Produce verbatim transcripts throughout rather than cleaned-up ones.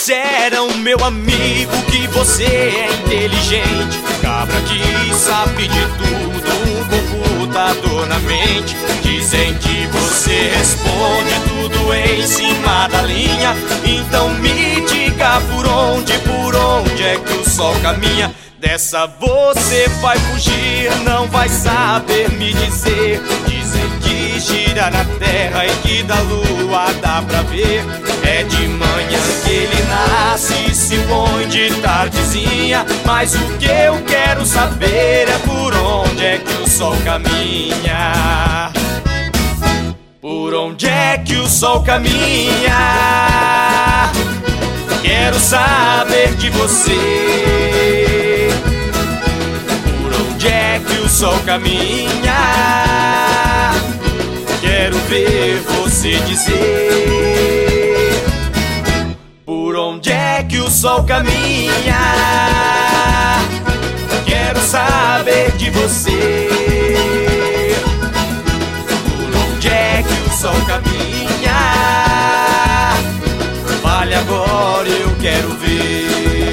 disseram, meu amigo, que você é inteligente, cabra que sabe de tudo, um computador na mente. Dizem que você responde tudo em cima da linha. Então me diga por onde, por onde é que o sol caminha? Dessa você vai fugir, não vai saber me dizer. Dizem que gira na terra e que da lua dá pra ver. É de manhã que ele nasce e se põe de tardezinha. Mas o que eu quero saber é por onde é que o sol caminha. Por onde é que o sol caminha? Quero saber de você. Por onde é que o sol caminha? Quero ver você dizer. Por onde é que o sol caminha? Quero saber de você. Por onde é que o sol caminha? Fale agora, eu quero ver.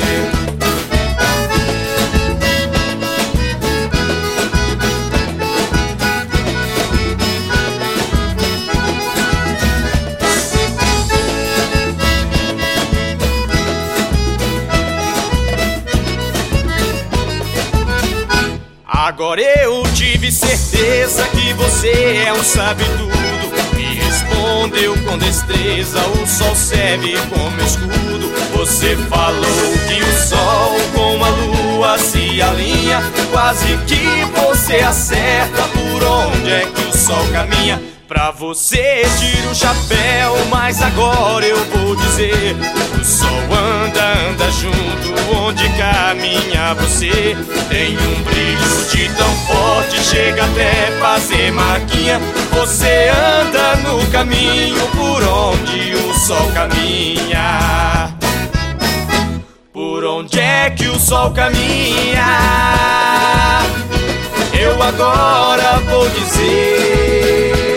Agora eu tive certeza que você é um sabe-tudo. Me respondeu com destreza, o sol serve como escudo. Você falou que o sol com a lua se alinha. Quase que você acerta por onde é que o sol caminha. Pra você tiro o chapéu, mas agora eu vou dizer: o sol anda, anda junto, onde caminha você. Tem um brilho de tão forte, chega até fazer marquinha. Você anda no caminho por onde o sol caminha. Por onde é que o sol caminha? Eu agora vou dizer.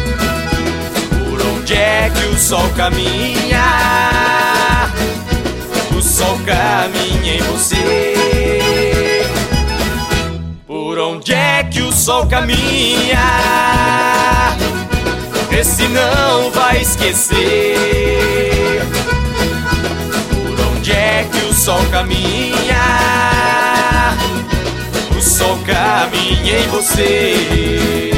Onde é que o sol caminha? O sol caminha em você. Por onde é que o sol caminha? Esse não vai esquecer. Por onde é que o sol caminha? O sol caminha em você.